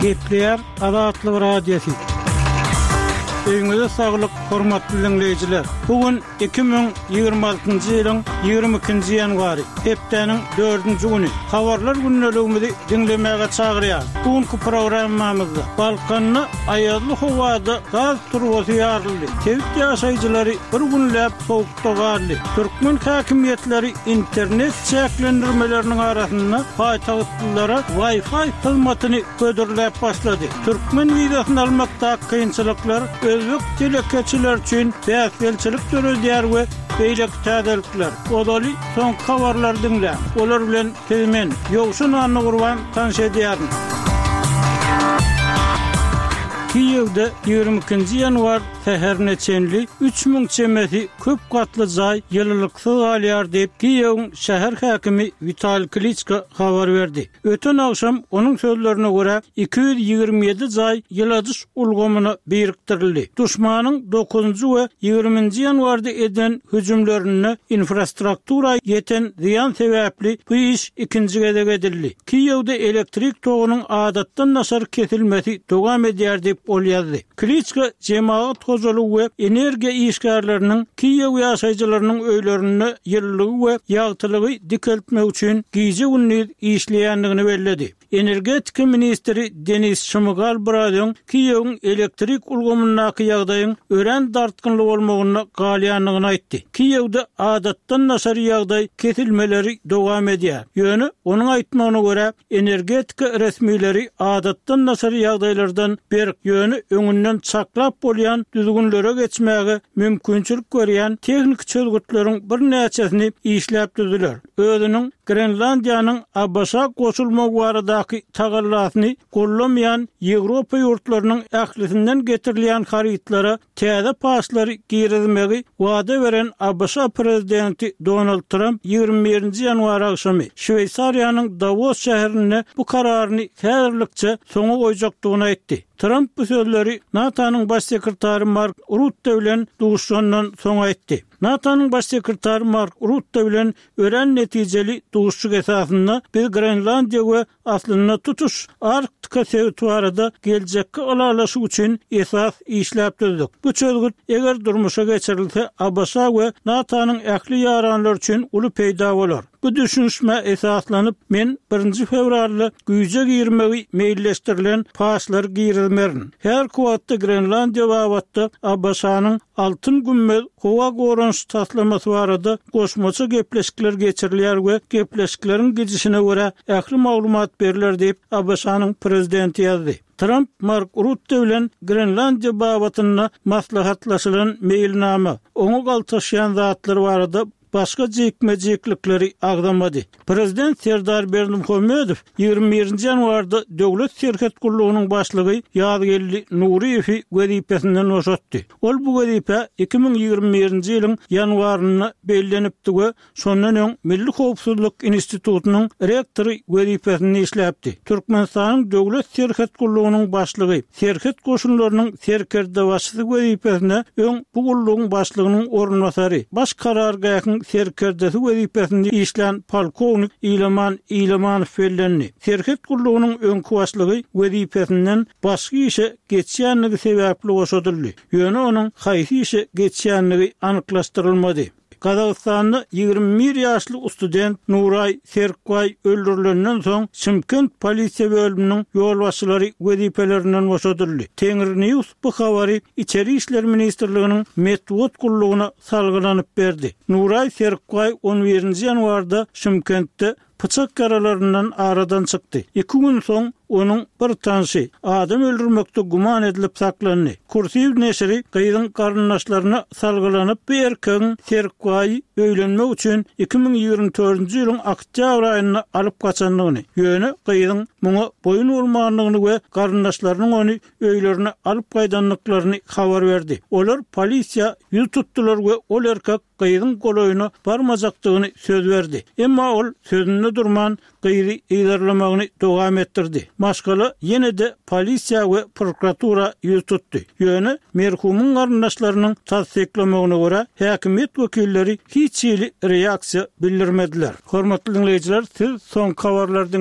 Gepleyer Azatlyk Radiosu. Öňüňizde saglyk, hormatly dinleyijiler. Bugün 2026-njy ýylyň 22-nji ýanwary, hepdeniň 4-nji güni. Habarlar günneligimizi dinlemäge çagyrýar. Bugünkü programmamyzda Balkanny aýadly howada gaz turbosy ýaryldy. Tewit ýaşaýjylary bir günläp sowukda galdy. Türkmen häkimetleri internet çäklendirmeleriniň arasynda paýtagtlylara Wi-Fi hyzmatyny gödürläp başlady. Türkmen wizasyny almakda kynçylyklar özbek telekeçiler üçin täsirçilik döredýär we beýlek täzelikler. Odaly soň habarlar dinle. Olar bilen temen ýogşun anny gurban tanşedýär. Kiýewde 22-nji ýanwar seherine çenli 3000 çemesi köp gatly jaý ýyllyksy alýar diýip Kiýewiň şäher häkimi Vitaliy Klitschko habar berdi. Öten akşam onuň sözlerine görä 227 jaý ýyladys ulgamyna biriktirildi. Duşmanyň 9-njy we 20-nji ýanwarda eden hüjümlerini infrastruktura ýeten ziýan sebäpli bu iş ikinji gezek edildi. Kiýewde elektrik togynyň adatdan nasar kesilmesi dowam edýär diýip bolýardy. Klitschko jemaat tozalyk we energiýa işgärleriniň Kiýew ýaşaýjylarynyň öýlerini ýyllygy we ýagtylygy dikeltmek üçin giýje günni işleýändigini bellädi. Energetika ministri Denis Şmygal Bradyň Kiýewiň elektrik ulgamynyňky ýagdaýyň ören dartgynly bolmagyny galýanlygyny aýtdy. Kiýewde adatdan nasar ýagdaý kesilmeleri dowam edýär. Ýöne onuň aýtmagyna görä energetika resmileri adatdan nasar ýagdaýlardan berk ýöne öňünden çaklap bolýan düzgünlere geçmäge mümkinçilik görýän tehnik çözgütleriň bir näçesini işläp düzdiler. Özüniň Grenlandiýanyň Abasa goşulmak baradaky tagallasy gollamayan Ýewropa ýurtlarynyň ählisinden getirilýän haritlara täze paslary girizmegi wada beren Abasa prezidenti Donald Trump 21-nji ýanwar akşamy Şweýsariýanyň Davos şäherine bu kararyny häzirlikçe soňa goýjakdygyny aýtdy. Trump bu sözleri NATO'nun baş sekretary Mark Rutte bilen duguşandan soň aýtdy. NATO'nun baş sekretary Mark Rutte bilen ören netijeli duguşçuk esasında biz Grenlandiya we aslyna tutuş Arktika territoriýada geljekki alalaşy üçin esas işläp düzdük. Bu çözgüt eger durmuşa geçirilse Abasa we NATO'nun ähli ýaranlar üçin uly peýda bolar. Bu düşünşme esaslanyp men 1-nji fevralda güýje girmegi meýilleşdirilen paslar girilmerin. Her kuwatda Grenlandiya wagtda Abasanyň altyn gümmel howa gorunç taslamasy barada goşmaça gepleşikler geçirilýär we gepleşikleriň gidişine görä ähli maglumat beriler diýip Abasanyň prezidenti ýazdy. Trump Mark Rutte bilen Grenlandiya babatyna maslahatlaşylan meýilnama oňa galtaşýan zatlar barada başga jekmejeklikleri agdamady. Prezident Serdar Berdimuhamedow 21-nji ýanwarda döwlet serket gurulugynyň başlygy Ýazgelli Nuriýewi wezipesinden boşatdy. Ol bu wezipe 2021-nji ýylyň ýanwaryna bellenipdi we şondan öň Milli Howpsuzlyk Institututynyň rektory wezipesini işläpdi. Türkmenistanyň döwlet serket gurulugynyň başlygy serket goşunlarynyň serkerde başçysy wezipesine öň bu gurulugyň başlygynyň ornwasary baş karargahyň serkerdesi wezipesinde işlän polkownik İleman fellenni. Serket gurulugynyň öňkü başlygy wezipesinden başga işe geçýänligi sebäpli boşadyldy. Ýöne onuň haýsy işe geçýänligi anyklaşdyrylmady. Kazakstan'da 21 ýaşly student Nuray Serkay öldürilenden soň Şymkent polisiýa bölüminiň ýolbaşçylary wezifelerinden boşadyldy. Tengri News bu habary İçeri işler ministrliginiň Medwot gurulugyna salgylanyp berdi. Nuray Serkay 11-nji ýanwarda Şymkentde pıçak yaralarından aradan çıktı. 2 gün soň onuň bir tanşy adam öldürmekde guman edilip saklandy. Kursiýew neşri gyýdyň garyndaşlaryna salgylanyp bir erkegiň Serkay öýlenmek üçin 2024-nji ýylyň oktýabr aýyna alyp gaçanlygyny, ýöne gyýdyň muňa boyun urmanlygyny we garyndaşlarynyň ony öýlerine alyp gaýdanlyklaryny habar berdi. Olar polisiýa ýüz tutdular we ol erkek gyýdyň goloýuna barmajakdygyny söz berdi. Emma ol sözünde durman gyýdy ýerlemagyny dowam etdirdi. Maşgala ýene de polisiýa we prokuratura ýüz tutdy. Ýöne merhumyň garyndaşlarynyň tasdiklamagyna görä häkimet wekilleri hiç reaksiýa bildirmediler. Hormatly dinleýijiler, siz soň habarlardan